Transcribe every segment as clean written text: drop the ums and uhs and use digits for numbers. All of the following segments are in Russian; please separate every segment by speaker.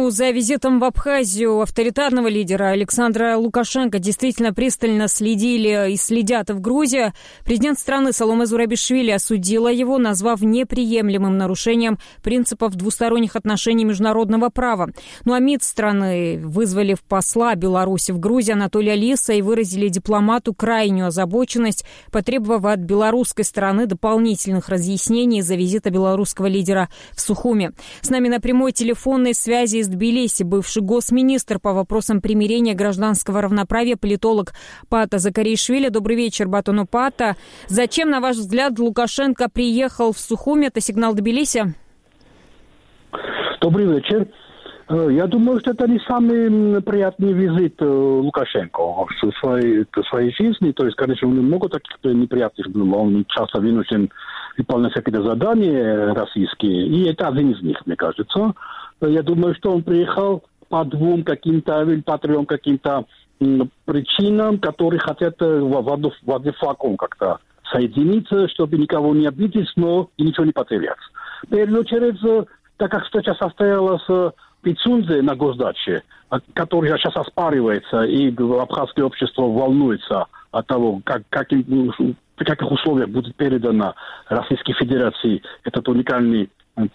Speaker 1: неделю за визитом в Абхазию авторитарного лидера Александра Лукашенко действительно пристально следили и следят в Грузии. Президент страны Саломе Зурабишвили осудила его, назвав неприемлемым нарушением принципов двусторонних отношений международного права. Ну а МИД страны вызвали в посла Беларуси в Грузии Анатолия Лиса и выразили дипломату крайнюю озабоченность, потребовав от белорусской стороны дополнительных разъяснений из-за визита белорусского лидера в Сухуми. С нами на прямой телефонной связи из Тбилиси бывший госминистр по вопросам примирения гражданского равноправия, политолог Пата Закаришвили. Добрый вечер, Батону Пата. Зачем, на ваш взгляд, Лукашенко приехал в Сухуми? Это сигнал Тбилиси?
Speaker 2: Добрый вечер. Я думаю, что это не самый приятный визит Лукашенко в своей жизни. То есть, конечно, много таких неприятных было. Он часто вынужден выполнять какие-то задания российские. И это один из них, мне кажется. Я думаю, что он приехал по двум каким-то или по трем каким-то причинам, которые хотят в один флакон как-то соединиться, чтобы никого не обидеть, но и ничего не потерять. В первую очередь, так как встреча состоялась Пицунде на госдаче, который сейчас оспаривается, и абхазское общество волнуется от того, в каких условиях будет передана Российской Федерации этот уникальный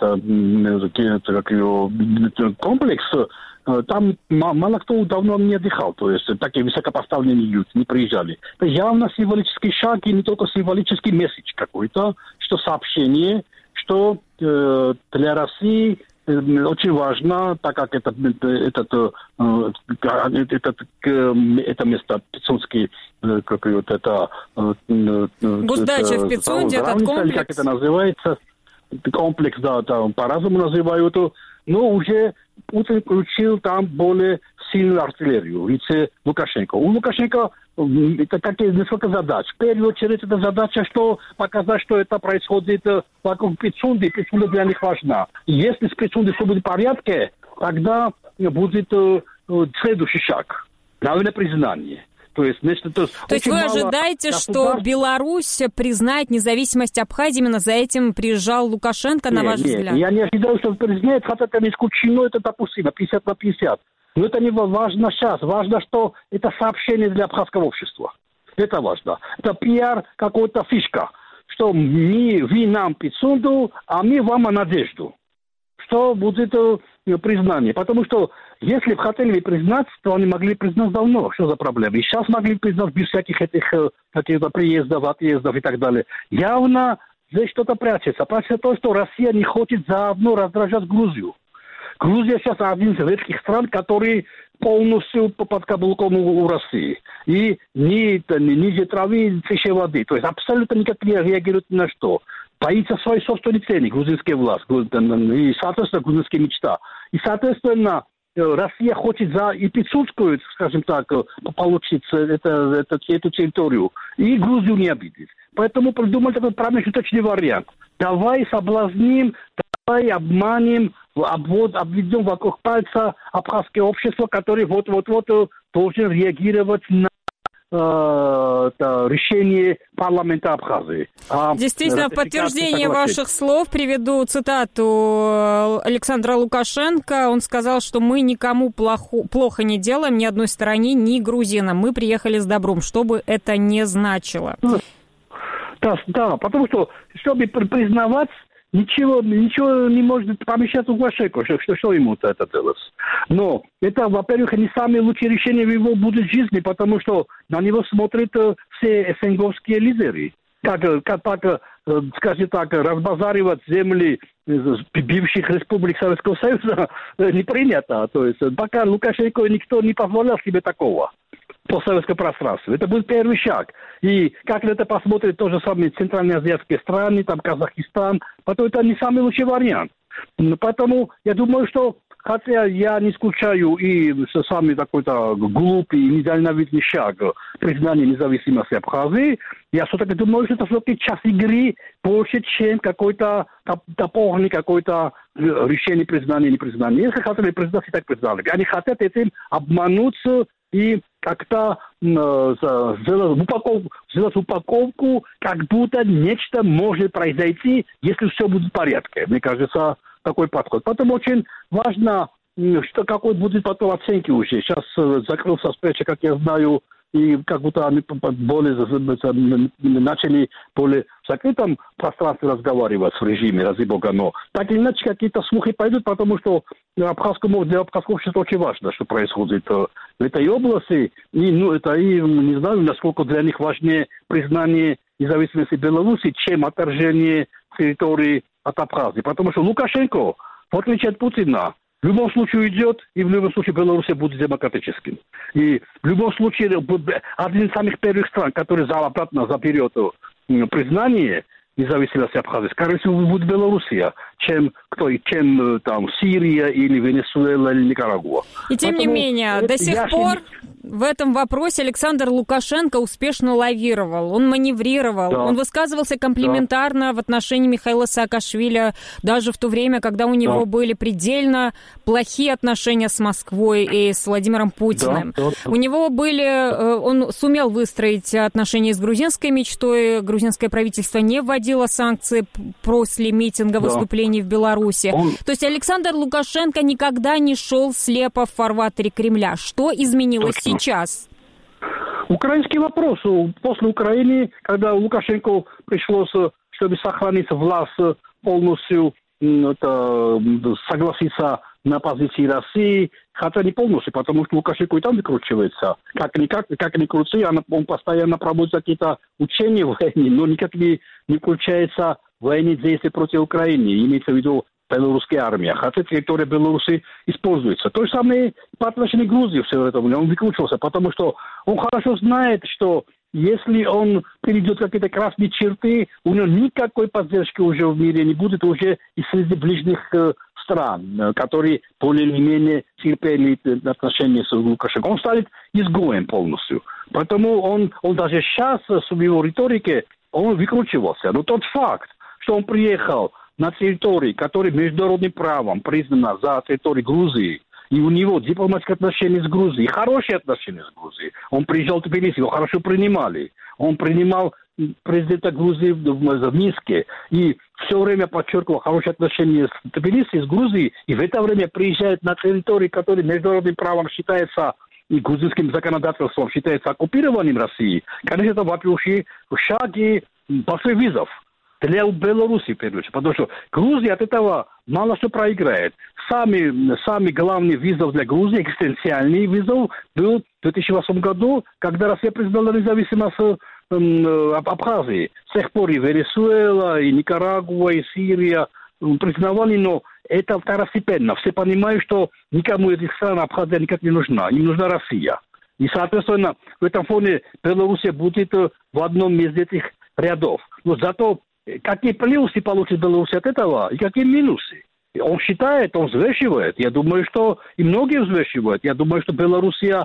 Speaker 2: комплекс, там мало кто давно не отдыхал, то есть такие высокопоставленные люди не приезжали. Это явно символический шаг и не только символический месседж какой-то, что сообщение, что для России очень важно, так как это место Пицунский,
Speaker 1: госдача в Пицунде, этот комплекс,
Speaker 2: как это называется, комплекс, да, там по-разному называют, но уже Путин включил там более сильную артиллерию в лице Лукашенко. У Лукашенко это такие несколько задач. В первую очередь, это задача, что показать, что это происходит вокруг Пицунды, и Пицунда для них важна. И если с Пицундой все будет в порядке, тогда будет следующий шаг. Наверное, признание. То есть вы
Speaker 1: ожидаете, что Беларусь признает независимость Абхазии? Именно за этим приезжал Лукашенко, на ваш взгляд?
Speaker 2: Я не ожидаю, что он признает, хотя это не исключено, это допустимо, 50 на 50. Но это не важно сейчас. Важно, что это сообщение для абхазского общества. Это важно. Это пиар, какая-то фишка. Что вы нам Пицунду, а мы вам надежду. Что будет признание. Потому что если бы хотели признать, то они могли признать давно. Что за проблема? И сейчас могли признать без всяких этих каких-то приездов, отъездов и так далее. Явно здесь что-то прячется. Прячется то, что Россия не хочет заодно раздражать Грузию. Грузия сейчас один из редких стран, который полностью под каблуком у России. И ниже травы, тише воды. То есть абсолютно никак не реагирует ни на что. Боится своей собственной цены, грузинская власть. И, соответственно, грузинская мечта. И, соответственно, Россия хочет за Пицунскую, скажем так, получить эту территорию. И Грузию не обидеть. Поэтому придумали такой промежуточный вариант. Давай соблазним, давай обманем, обведем вокруг пальца абхазское общество, которое вот-вот должен реагировать на решение парламента Абхазии.
Speaker 1: Действительно, в подтверждение ваших слов приведу цитату Александра Лукашенко. Он сказал, что мы никому плохо не делаем, ни одной стороне, ни грузинам. Мы приехали с добром, что бы это ни значило.
Speaker 2: Да, потому что, чтобы признавать, ничего не может помешать Лукашенко, что ему это делать. Но это, во-первых, не самое лучшее решение в его будущей жизни, потому что на него смотрят все СНГовские лидеры. Скажем так, разбазаривать земли бывших республик Советского Союза не принято. То есть пока Лукашенко никто не позволял себе такого по советскому пространству. Это будет первый шаг. И как это посмотрят то же самое центральноазиатские страны, там Казахстан, потом это не самый лучший вариант. Поэтому я думаю, что хотя я не исключаю и самый такой-то глупый и недальновидный шаг признания независимости Абхазии, я все-таки думаю, что это все-таки час игры больше, чем какой-то топорный какое-то решение признания и непризнания. Если хотели признать, и так признали. Они хотят этим обмануться и как-то сделать упаковку, как будто нечто может произойти, если все будет в порядке. Мне кажется, такой подход. Поэтому очень важно что какой будет потом оценки уже. Сейчас закрылся встреча, как я знаю, и как будто они начали более в закрытом пространстве разговаривать в режиме, ради бога, но так или иначе какие-то слухи пойдут, потому что для абхазского общества очень важно, что происходит в этой области, и, это, и не знаю, насколько для них важнее признание независимости Беларуси, чем отторжение территории от Абхазии, потому что Лукашенко, в отличие от Путина, в любом случае уйдет, и в любом случае Беларусь будет демократическим. И в любом случае один из самых первых стран, который обратно заберет признание независимости Абхазии, скорее всего, будет Белоруссия, чем там Сирия или Венесуэла или Никарагуа.
Speaker 1: И тем не менее, до сих пор в этом вопросе Александр Лукашенко успешно лавировал, он маневрировал, да. Он высказывался комплиментарно в отношении Михаила Саакашвили, даже в то время, когда у него были предельно плохие отношения с Москвой и с Владимиром Путиным. У него он сумел выстроить отношения с грузинской мечтой, грузинское правительство не вводило санкции после митинга, выступлений в Беларуси. То есть Александр Лукашенко никогда не шел слепо в фарватере Кремля. Что изменилось сейчас?
Speaker 2: Украинский вопрос. После Украины, когда Лукашенко пришлось, чтобы сохранить власть, полностью согласиться на позиции России, хотя не полностью, потому что Лукашенко и там выкручивается. Как ни крути, он постоянно проводит какие-то учения в войне, но никак не включается в военные действия против Украины, имеется в виду белорусская армия, хотя территория Беларуси используется. То же самое по отношению к Грузии все это время. Он выкручивался, потому что он хорошо знает, что если он перейдет какие-то красные черты, у него никакой поддержки уже в мире не будет, уже и среди ближних стран, которые более или менее терпели отношения с Лукашенко. Он станет изгоем полностью. Поэтому он даже сейчас в его риторике он выкручивался. Но тот факт, что он приехал на территории, которая международным правом признана за территорией Грузии, и у него дипломатические отношения с Грузией, хорошие отношения с Грузией. Он приезжал в Тбилиси, его хорошо принимали. Он принимал президента Грузии в Минске. И все время подчеркивал хорошие отношения с Тбилиси, с Грузией. И в это время приезжает на территорию, которая международным правом считается и грузинским законодательством считается оккупированием России. Конечно, это вообще шаги больших вызов для Беларуси, потому что Грузия от этого мало что проиграет. Самый главный вызов для Грузии, экзистенциальный вызов, был в 2008 году, когда Россия признала независимость Абхазии. С тех пор и Венесуэла, и Никарагуа, и Сирия признавали, но это второстепенно. Все понимают, что никому из этих стран Абхазия никак не нужна. Им нужна Россия. И, соответственно, в этом фоне Белоруссия будет в одном из этих рядов. Но зато какие плюсы получит Беларусь от этого и какие минусы? Он считает, он взвешивает. Я думаю, что и многие взвешивают. Я думаю, что Белоруссия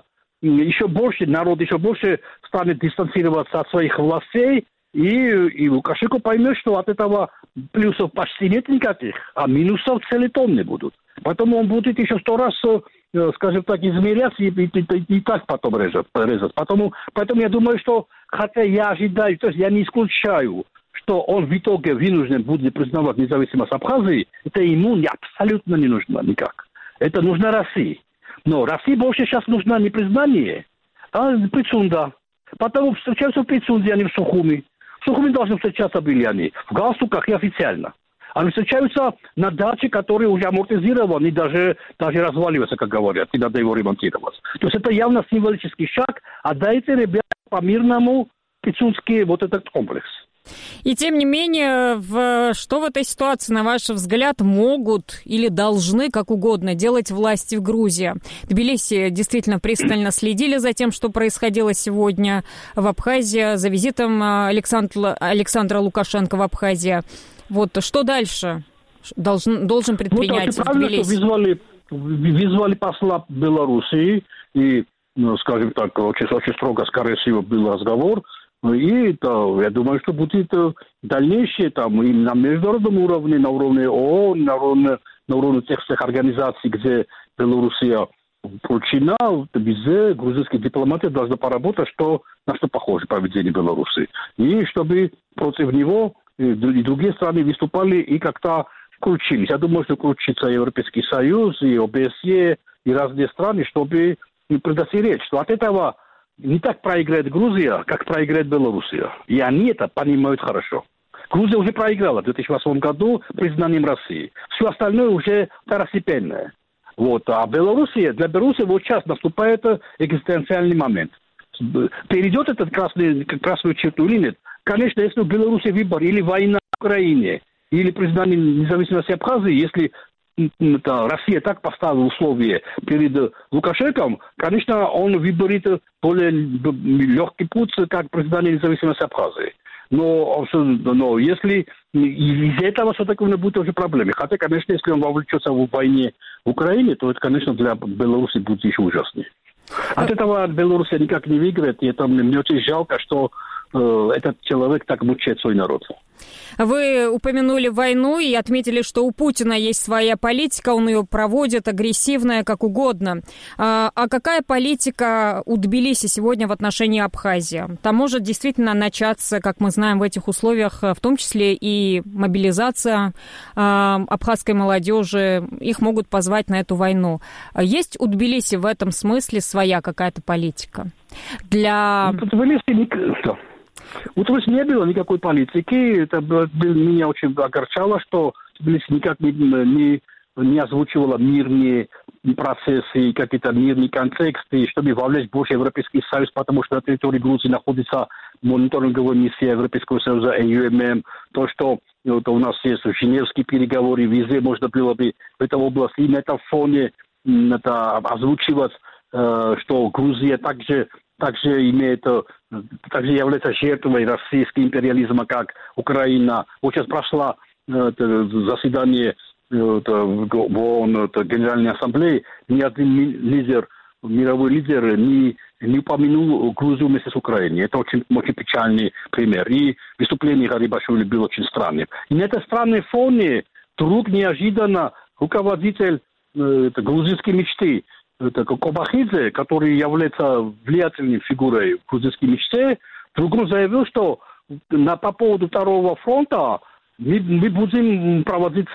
Speaker 2: народ еще больше станет дистанцироваться от своих властей, и Лукашенко поймет, что от этого плюсов почти нет никаких, а минусов целитонны будут. Поэтому он будет еще 100 раз, скажем так, измеряться и так потом резать. Поэтому я думаю, что, хотя я ожидаю, то есть я не исключаю, что он в итоге вынужден будет признавать независимость Абхазии, это ему абсолютно не нужно никак. Это нужно России. Но России больше сейчас нужно не признание, а Пицунда. Потому встречаются в Пицунде, а не в Сухуми. В Сухуми должны встречаться были они, в галстуках и официально. Они встречаются на даче, которые уже амортизированы, даже разваливаются, как говорят, и надо его ремонтировать. То есть это явно символический шаг, а дайте, ребята, по-мирному Пицунский вот этот комплекс.
Speaker 1: И тем не менее, что в этой ситуации, на ваш взгляд, могут или должны, как угодно, делать власти в Грузии? Тбилиси действительно пристально следили за тем, что происходило сегодня в Абхазии, за визитом Александра Лукашенко в Абхазии. Вот что дальше должен предпринять Тбилиси?
Speaker 2: Вызвали посла Белоруссии, и, скажем так, очень строго, скорее всего, был разговор. И я думаю, что будет дальнейшее там и на международном уровне, на уровне ООН, на уровне тех всех организаций, где Белоруссия включена, везде грузинские дипломаты должны поработать, на что похоже поведение Беларуси. И чтобы против него и другие страны выступали и как-то включились. Я думаю, что включится Европейский Союз, и ОБСЕ, и разные страны, чтобы предостеречь, что от этого не так проиграет Грузия, как проиграет Белоруссия. И они это понимают хорошо. Грузия уже проиграла в 2008 году признанием России. Все остальное уже второстепенное. А Белоруссия, для Беларуси вот сейчас наступает экзистенциальный момент. Перейдет этот красную черту или нет? Конечно, если у Беларуси выбор или война в Украине, или признание независимости Абхазии, если Россия так поставила условия перед Лукашенком, конечно, он выберет более легкий путь, как признание независимости Абхазии. Но если из-за этого все-таки будет уже проблемы. Хотя, конечно, если он вовлечется в войне в Украине, то это, конечно, для Беларуси будет еще ужаснее. От этого Беларусь никак не выиграет, и это мне очень жалко, что этот человек так мучает свой народ.
Speaker 1: Вы упомянули войну и отметили, что у Путина есть своя политика, он ее проводит, агрессивная, как угодно. А какая политика у Тбилиси сегодня в отношении Абхазии? Там может действительно начаться, как мы знаем, в этих условиях, в том числе и мобилизация абхазской молодежи. Их могут позвать на эту войну. Есть у Тбилиси в этом смысле своя какая-то политика?
Speaker 2: У Тбилиси не было никакой политики. Это меня очень огорчало, что Тбилиси никак не озвучивала мирные процессы, какие-то мирные контексты, чтобы вовлечь больше Европейский Союз, потому что на территории Грузии находится мониторинговая миссия Европейского Союза ЭЮММ. То, что у нас есть женевские переговоры, везде можно было бы в этой области и на этом фоне озвучивать, что Грузия также является жертвой российского империализма, как Украина. Вот сейчас прошло заседание в ООН, Генеральной Ассамблеи, ни один мировой лидер не упомянул Грузию вместе с Украиной. Это очень, очень печальный пример. И выступление Гарибашвили было очень странным. И на этом странном фоне вдруг неожиданно руководитель грузинской мечты, Кобахидзе, который является влиятельной фигурой в грузинской мечте, вдруг заявил, что по поводу Второго фронта мы будем проводить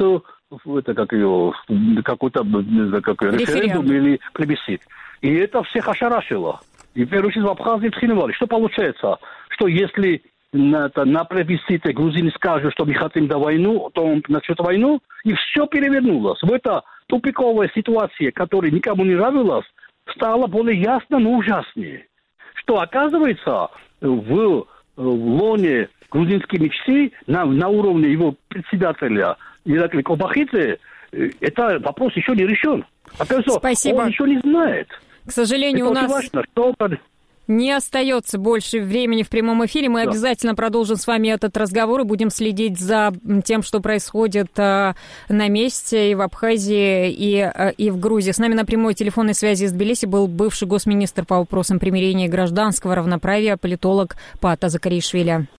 Speaker 2: какой-то референдум или плебисцит. И это всех ошарашило. И в первую очередь в Абхазии вскинули. Что получается? Что если на плебисците грузины скажут, что мы хотим войну, то он начнет войну, и все перевернулось. В этой тупиковой ситуации, которая никому не нравилась, стало более ясно, но ужаснее. Что оказывается в лоне грузинской мечты на уровне его председателя Иракли Кобахидзе это вопрос еще не решен. Оказывается,
Speaker 1: спасибо.
Speaker 2: Он еще не знает.
Speaker 1: К сожалению,
Speaker 2: это
Speaker 1: у нас
Speaker 2: важно, что...
Speaker 1: не остается больше времени в прямом эфире. Мы обязательно продолжим с вами этот разговор и будем следить за тем, что происходит на месте и в Абхазии, и в Грузии. С нами на прямой телефонной связи из Тбилиси был бывший госминистр по вопросам примирения и гражданского равноправия, политолог Пата Закаришвили.